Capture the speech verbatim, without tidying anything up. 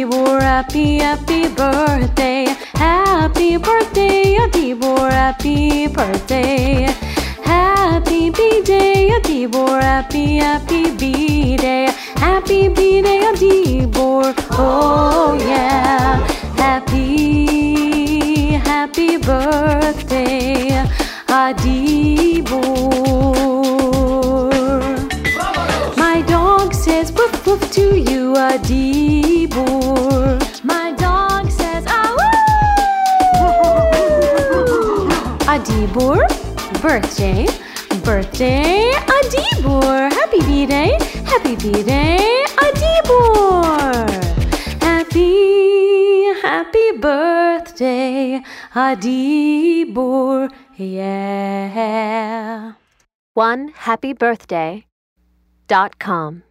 Adibor, happy, happy birthday. Happy birthday, Adibor, happy birthday. Happy B-Day, Adibor, happy, happy B-Day. Happy B-Day, Adibor, oh yeah. Happy, happy birthday, Adibor. My dog says woof woof to you, Adibor. My dog says ah woo. Adibor, birthday, birthday, Adibor. Happy B-Day, happy B-Day, Adibor. Happy, happy birthday, Adibor, yeah. one happy birthday dot com